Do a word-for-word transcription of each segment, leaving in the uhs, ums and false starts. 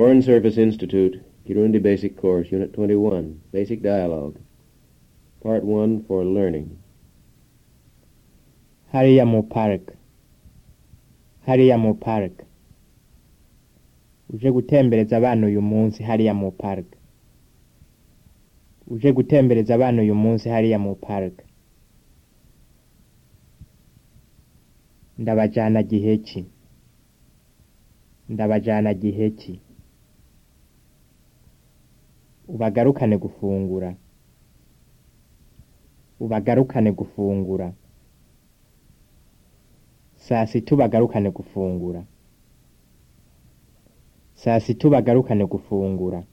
Foreign Service Institute, Kirundi Basic Course, Unit twenty-one, Basic Dialogue, Part one for Learning. Hariya mu park. Hariya mu park. Uje gutembereza abana uyu munsi hariya mu park. Uje gutembereza abana uyu munsi hariya mu park. Ndabajana giheki. Ndabajana giheki. Ubagarukane gufungura. Ubagarukane gufungura. Saa sita ubagarukane gufungura. Saa sita ubagarukane gufungura.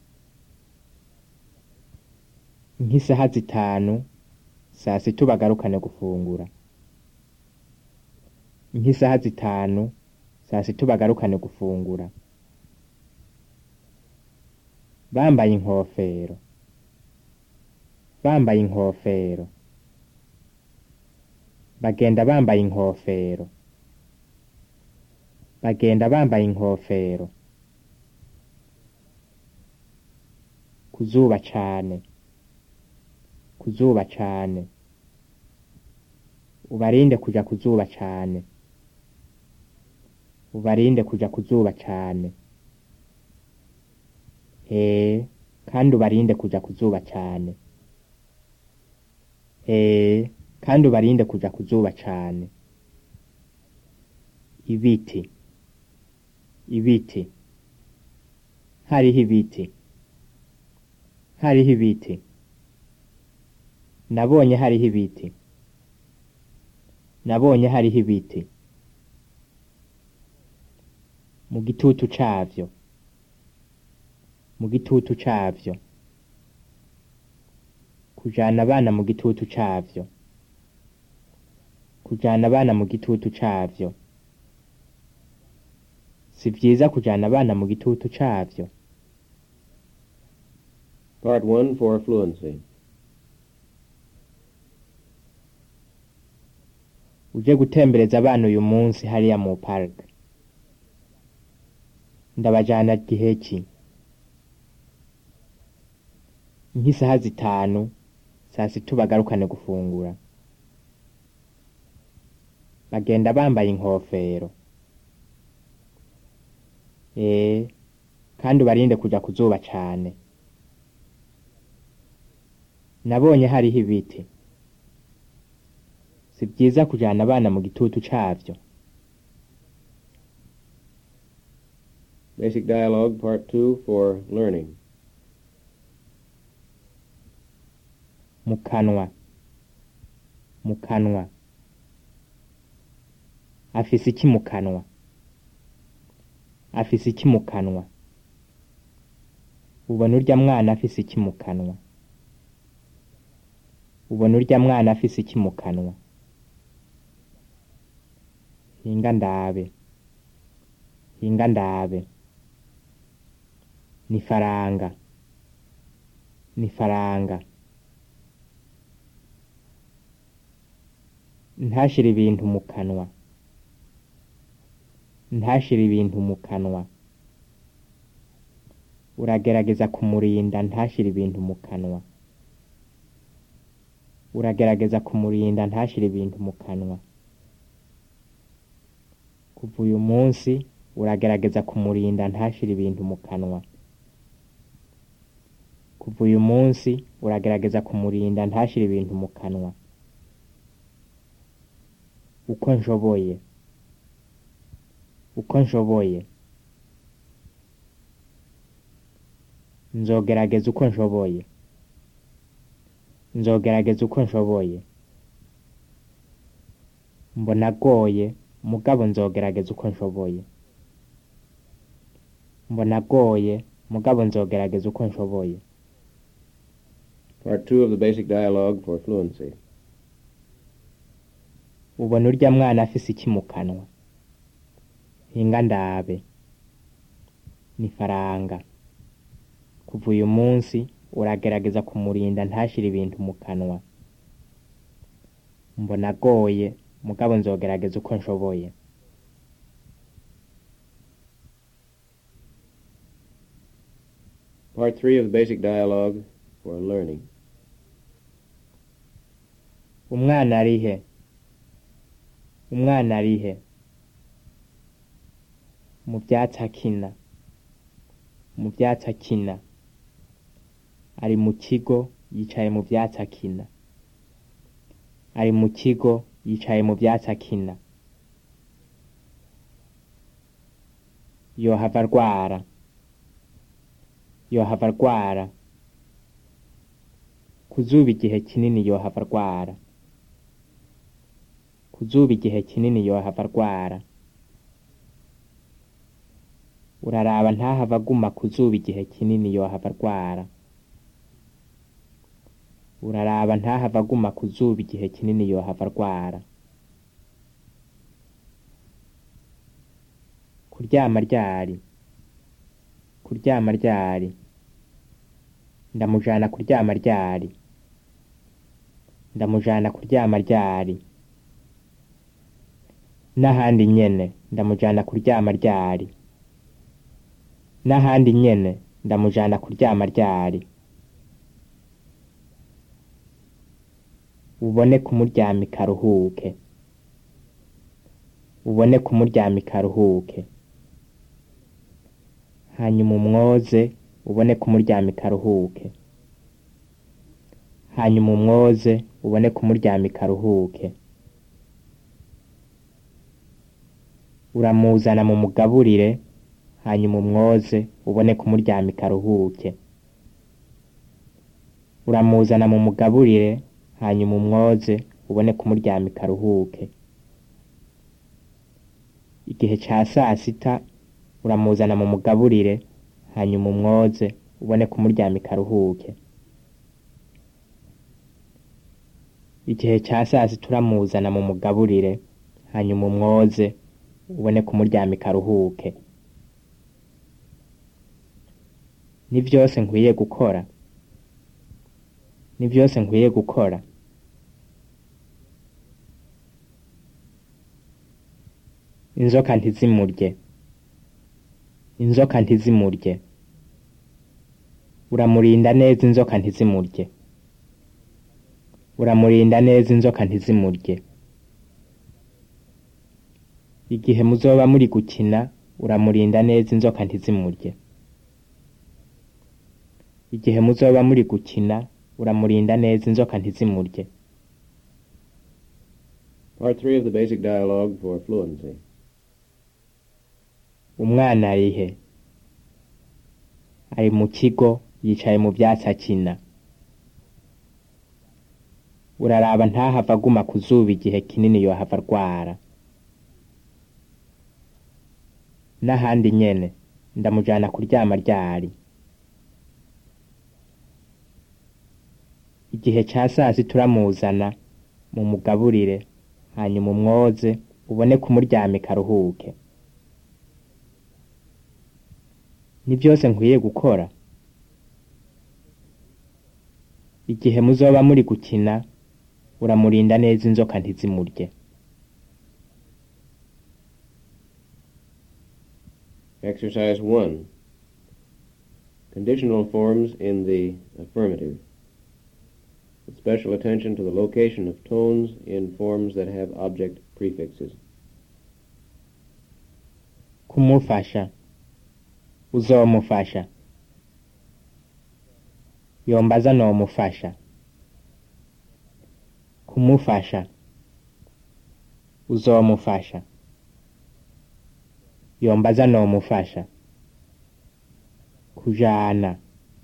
Nk'isaha zitanu, saa sita ubagarukane gufungura. Nk'isaha zitanu, saa sita ubagarukane gufungura. Bambaye inkofero. Bambaye inkofero. Bagenda bambaye inkofero. Bagenda bambaye inkofero. Kuzuba cane. Kuzuba cane. Ubarinde kuja kuzuba cane. Ubarinde kuja kuzuba cane. Ee, kandi ubarinde kuja kuzuba cane. Ee, kandi ubarinde kuja kuzuba cane. Ibiti. Ibiti. Hariho ibiti. Hariho ibiti. Nabonye hariho ibiti. Nabonye hariho ibiti. Mu gitutu cavyo. Mu gitutu cavyo. Kujana abana mu gitutu cavyo. Kujana abana mu gitutu cavyo. Si vyiza kujana abana mu gitutu cavyo. Part one for Fluency. Uje gutembereza abana uyu munsi hariya mu park. Ndabajana giheki. Nk'isaha zitanu, saa sita ubagarukane gufungura. Bagenda bambaye inkofero. Ee, kandi ubarinde kuja kuzuba cane. Nabonye hariho ibiti. Si vyiza kujana abana mu gitutu cavyo. Basic Dialogue, Part two for Learning. Mu kanwa. Mu kanwa. Afise iki mu kanwa? Afise iki mu kanwa? Ubona urya mwana afise iki mu kanwa? Ubona urya mwana afise iki mu kanwa? Hinga ndabe. Hinga ndabe. Ni faranga. Ni faranga. Ntashira ibintu mu kanwa. Ntashira ibintu mu kanwa. Uragerageza kumurinda ntashira ibintu mu kanwa. Uragerageza kumurinda ntashira ibintu mu kanwa. Kuva uyu munsi uragerageza kumurinda ntashira ibintu mu kanwa. Kuva uyu munsi uragerageza kumurinda ntashira ibintu mu kanwa. Uko nshoboye. Uko nshoboye. Nzogerageza uko nshoboye. Nzogerageza uko nshoboye. Mbona agoye, mugabo nzogerageza uko nshoboye. Mbona agoye, mugabo nzogerageza uko nshoboye. Part two of the Basic Dialogue for Fluency. Ubona urya mwana afise iki mu kanwa? Hinga ndabe. Ni faranga. Kuva uyu munsi uragerageza kumurinda ntashira ibintu mu kanwa. Mbona agoye, mugabo nzogerageza uko nshoboye. Part three of the basic dialogue for learning. Umwana arihe? Umwana arihe? Mu vyatsi akina. Mu vyatsi akina. Ari mu kigo yicaye mu vyatsi akina. Ari mu kigo yicaye mu vyatsi akina. Yohava arwara. Yohava arwara. Kuzuba igihe kinini yohava arwara. Kuzuba igihe kinini yohava arwara. Uraraba ntahava aguma kuzuba igihe kinini yohava arwara. Uraraba ntahava aguma kuzuba igihe kinini yohava arwara. Kuryama ryari. Kuryama ryari. Ndamujana kuryama ryari. Ndamujana kuryama ryari. N'ahandi nyene ndamujana kuryama ryari. N'ahandi nyene ndamujana kuryama ryari. Ubone kumuryamika aruhuke. Ubone kumuryamika aruhuke. Hanyuma umwoze ubone kumuryamika aruhuke. Hanyuma umwoze ubone kumuryamika aruhuke. Uramuzana mu mugaburire hanyuma umwoze ubone kumuryamika aruhuke. Uramuzana mu mugaburire hanyuma umwoze ubone kumuryamika aruhuke. Igihe ca sasita uramuzana mu mugaburire hanyuma umwoze ubone kumuryamika aruhuke. Igihe ca sasita uramuzana mu mugaburire hanyuma umwoze ubone kumuryamika aruhuke. Ni vyose nkwiye gukora. Ni vyose nkwiye gukora. Inzoka ntizimurye. Inzoka ntizimurye. Uramurinda neza inzoka ntizimurye. Uramurinda neza inzoka ntizimurye. Igihe muzoba muri gukina uramurinda neza inzoka ntizimurye. Igihe muzoba muri gukina uramurinda neza inzoka ntizimurye. Part three of the basic dialogue for fluency. Umwana arihe? Ari mu kigo yicaye mu vyatsi akina. Uraraba ntahava aguma kuzuba igihe kinini yohava arwara. N'ahandi nyene ndamujana kuryama ryari. Igihe ca sasita uramuzana mu mugaburire hanyuma umwoze ubone kumuryamika aruhuke. Ni vyose nkwiye gukora. Igihe muzoba muri gukina uramurinda neza inzoka ntizimurye. Exercise one. Conditional forms in the affirmative. With special attention to the location of tones in forms that have object prefixes. Kumufasha. Uzomufasha. Yombaza nomufasha. Kumufasha. Uzomufasha. Yombaza nomufasha. Kujana.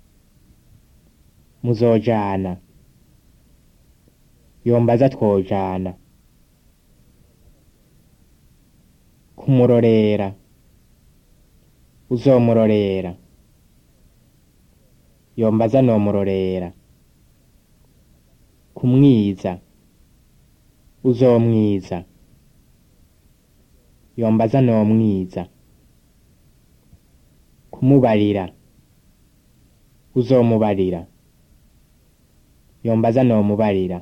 Muzojana. Yombaza twojana. Kumurorera. Uzomurorera. Yombaza nomurorera. Kumwiza. Uzomwiza. Yombaza nomwiza. Kumubarira. Uzomubarira. Yombaza nomubarira.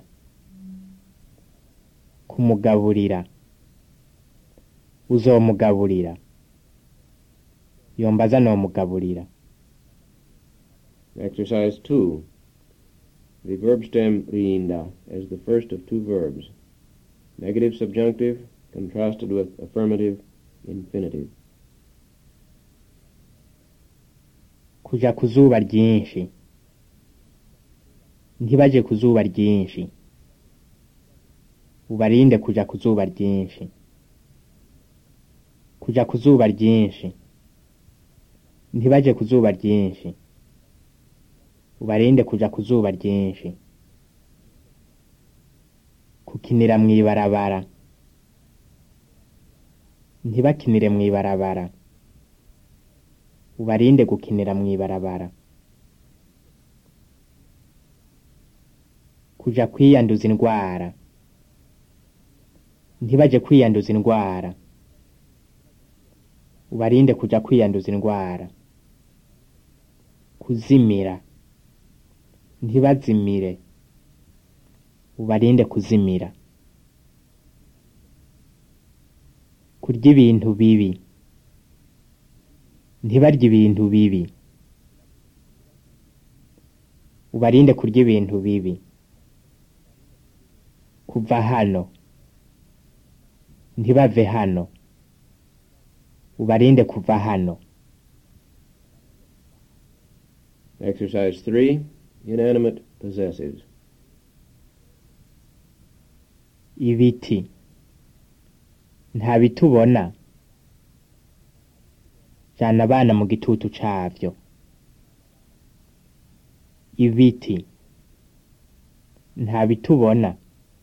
Kumugaburira. Uzomugaburira. Yombaza nomugaburira. Exercise two. The verb stem rinda as the first of two verbs. Negative subjunctive contrasted with affirmative infinitive. kuja ku zuba ryinshi ntibaje ku zuba ryinshi ubarinde kuja ku zuba ryinshi kuja ku zuba ryinshi ntibaje ku zuba ryinshi ubarinde kuja ku zuba ryinshi kukinira mw'ibarabara ntibakinire mw'ibarabara ubarinde gukinira mw'ibarabara kuja kwiyanduza indwara ntibaje kwiyanduza indwara ubarinde kuja kwiyanduza indwara kuzimira ntibazimire ubarinde kuzimira kurya ibintu bibi ntibarye ibintu bibi ubarinde kurya ibintu bibi kuva hano ntibave hano ubarinde kuva hano. Exercise three. Inanimate possessives. ibiti nta bitubona jana abana mu gitutu cavyo ibiti nta bitubona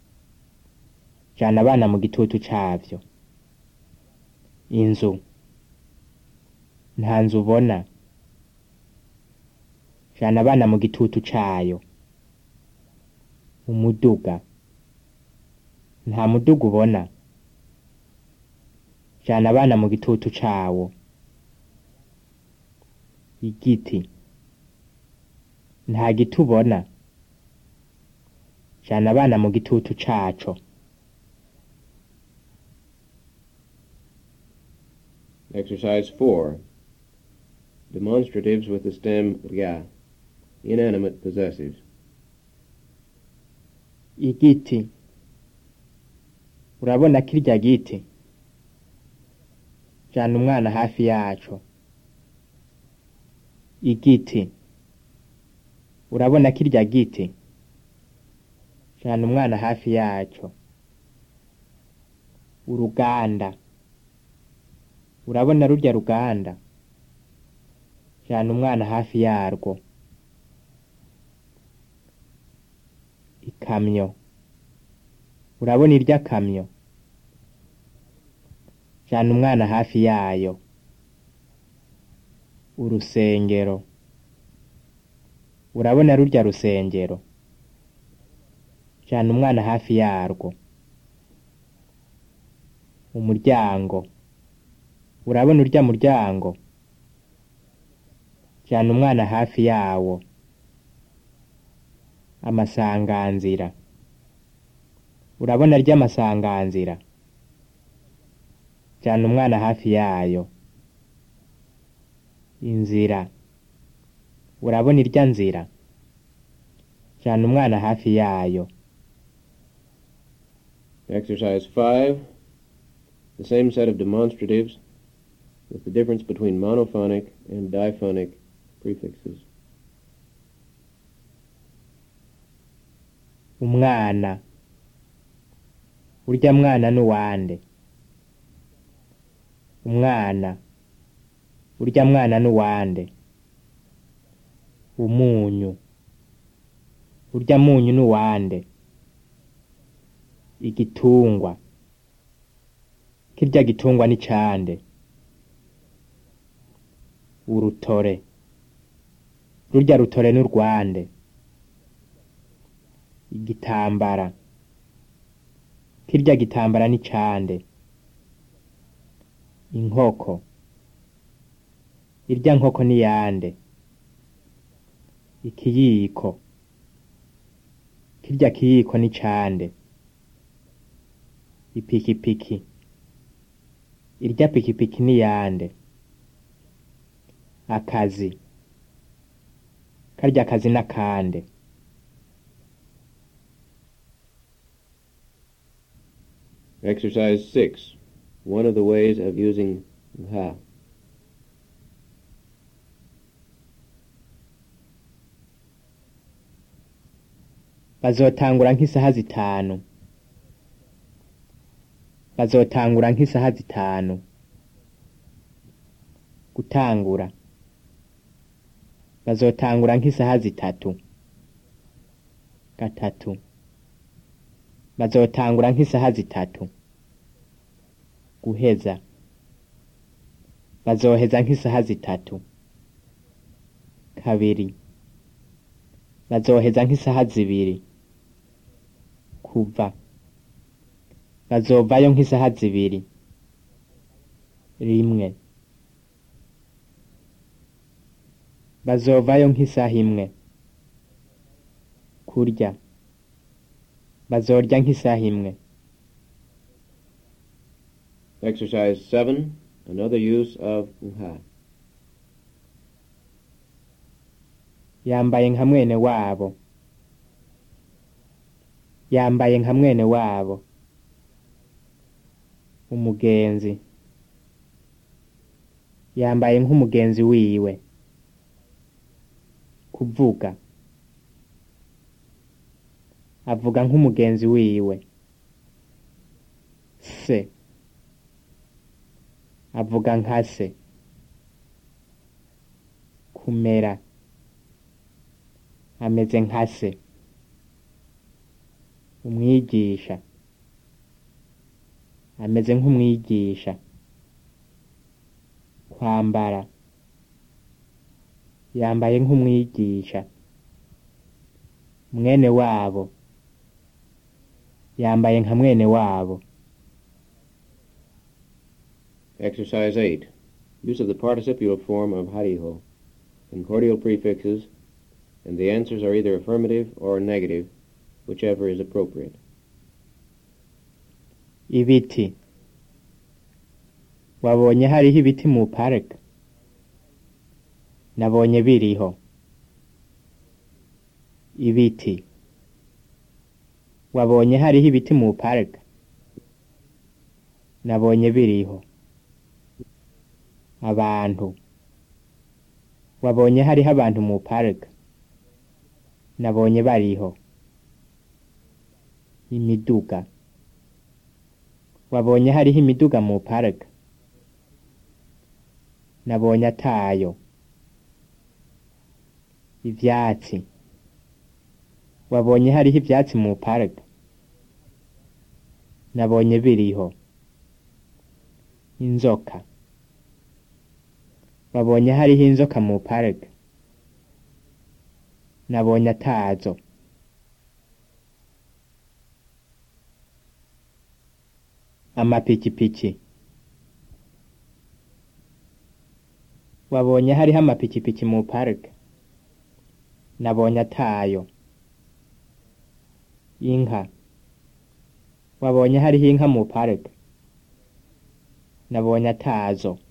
jana abana mu gitutu cavyo inzu nta nzu ubona jana abana mu gitutu cayo umuduga nta muduga ubona jana abana mu gitutu cawo igiti nta giti ubona jana abana mu gitutu caco. Exercise four. Demonstratives with the stem rya. Inanimate possessives. igiti urabona kirya giti jana umwana hafi yaco igiti urabona kirya giti jana umwana hafi yaco uruganda urabona rurya ruganda jana umwana hafi yarwo ikamyo urabona irya kamyo jana umwana hafi yayo urusengero urabona rurya rusengero jana umwana hafi yarwo umuryango urabona urya muryango jana umwana hafi yawo amasanganzira urabona rya masanganzira jana umwana hafi yayo inzira urabona irya nzira jana umwana hafi yayo. Exercise five. The same set of demonstratives with the difference between monophonic and diphonic prefixes. umwana urya mwana n'uwande umwana urya mwana n'uwande umunyu urya munyu n'uwande igitungwa kirya gitungwa ni cande urutore rurya rutore n'urwande igitambara kirya gitambara ni cande inkoko irya nkoko ni yande ikiyiko kirya kiyiko ni cande ipikipiki irya pikipiki ni yande akazi karya kazi n'akande. Exercise six. One of the ways of using ha. Bazotangura nk'isaha zitanu. Bazotangura nk'isaha zitanu. Gutangura. Bazotangura nk'isaha zitatu. Gatatu. Bazotangura nk'isaha zitatu. Guheza. Bazoheza nk'isaha zitatu. Kabiri. Bazoheza nk'isaha zibiri. Kuva. Bazovayo nk'isaha zibiri. Rimwe. Bazovayo nk'isaha imwe. Kurya. Bazorya nk'isaha imwe. Exercise seven. Another use of ha. Yambaye nka mwene wabo. Yambaye nka mwene wabo. Umugenzi. Yambaye nk'umugenzi wiwe. Kuvuga. Avuga nk'umugenzi wiwe. Se. Avuga nka se. Kumera. Ameze nka se. Umwigisha. Ameze nk'umwigisha. Kwambara. Yambaye nk'umwigisha. Mwene wabo. Yambaye nka mwene wabo. Exercise eight. Use of the participial form of hariho. Concordial prefixes, and the answers are either affirmative or negative, whichever is appropriate. Ibiti. Wabonye hariho ibiti mu park? Nabonye biriho. Ibiti. Wabonye hariho ibiti mu park? Nabonye biriho. Abantu. Wabonye hariho abantu mu park? Nabonye bariho. Imiduga. Wabonye hariho imiduga mu park? Nabonye atayo. Ivyatsi. Wabonye hariho ivyatsi mu park? Nabonye biriho. Inzoka. Wabonye hariho inzoka mu park? Nabonye atazo. Amapikipiki. Wabonye hariho amapikipiki mu park? Nabonye atayo. Inka. Wabonye hariho inka mu park? Nabonye atazo.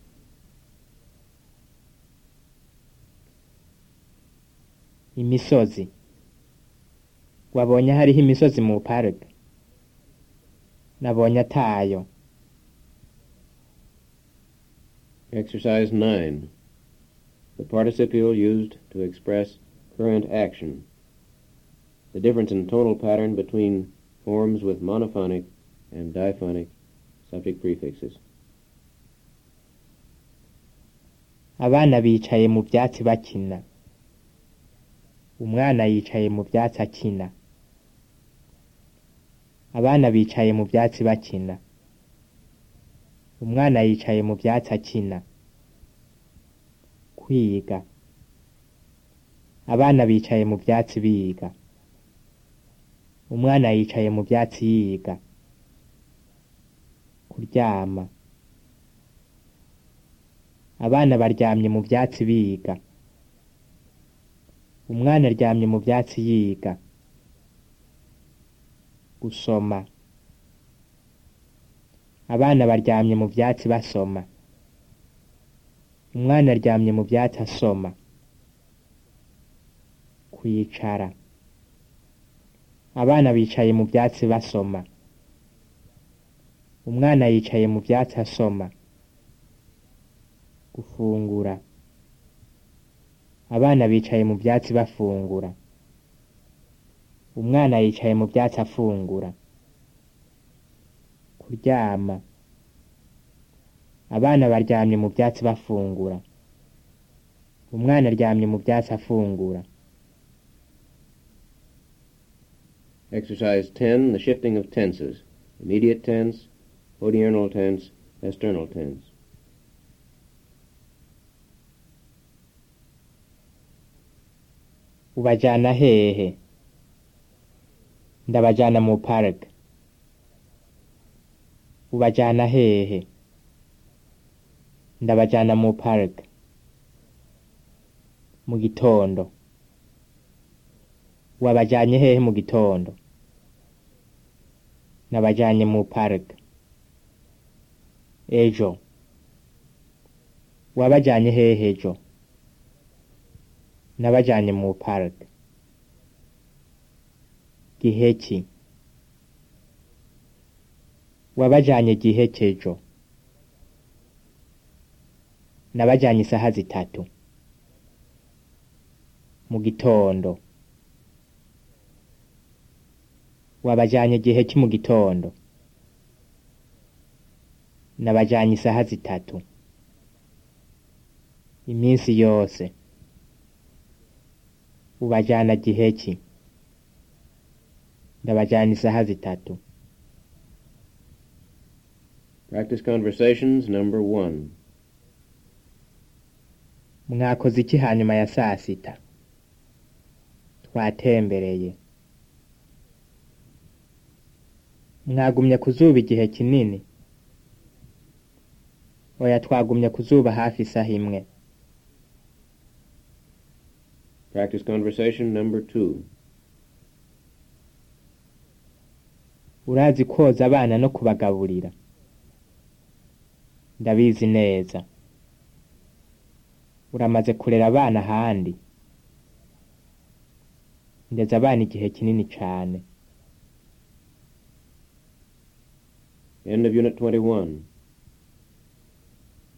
Imisozi. Wabonye hariho imisozi mu park? Nabonye atayo. Exercise nine. The participial used to express current action. The difference in tonal pattern between forms with monophonic and diphonic subject prefixes. Abana bicaye mu byatsi bakina. Umwana yicaye mu byatsi akina. Abana bicaye mu byatsi bakina. Umwana yicaye mu byatsi akina. Kwiga. Abana bicaye mu byatsi biga. Umwana yicaye mu byatsi yiga. Kuryama. Abana baryamye mu byatsi biga. Umwana aryamye mu byatsi yiga. Gusoma. Abana baryamye mu byatsi basoma. Umwana aryamye mu byatsi asoma. kwicara. Abana bicaye mu byatsi basoma. Umwana yicaye mu byatsi asoma. Gufungura. Abana bicaye mu byatsi bafungura. Umwana yicaye mu byatsi afungura. Kuryama. Abana baryamye mu byatsi bafungura. Umwana aryamye mu byatsi afungura. Exercise ten, the shifting of tenses. Immediate tense, hodiernal tense, external tense. Ubajana hehe? Ndabajana mu park. Ubajana hehe? Ndabajana mu park. Mu gitondo. Wabajanye hehe mu gitondo? Nabajanye mu park. Ejo. Wabajanye hehe ejo? Nabajanye mu park. Giheki. Wabajanye giheki ejo? Nabajanye isaha zitatu. Mu gitondo. Wabajanye giheki mu gitondo? Nabajanye isaha zitatu. Iminsi yose. Ubajana giheki? Ndabajana isaha zitatu. Practice conversations number one. Mwakoze iki hanyuma ya saa sita? Twatembereye. Mwagumye ku zuba igihe kinini? Oya, twagumye ku zuba hafi isaha imwe. Practice conversation number two. Urazi koza abana no kubagaburira? Ndabizi neza. Uramaze kurera abana ahandi? Ndeze abana igihe kinini cane. End of Unit twenty-one.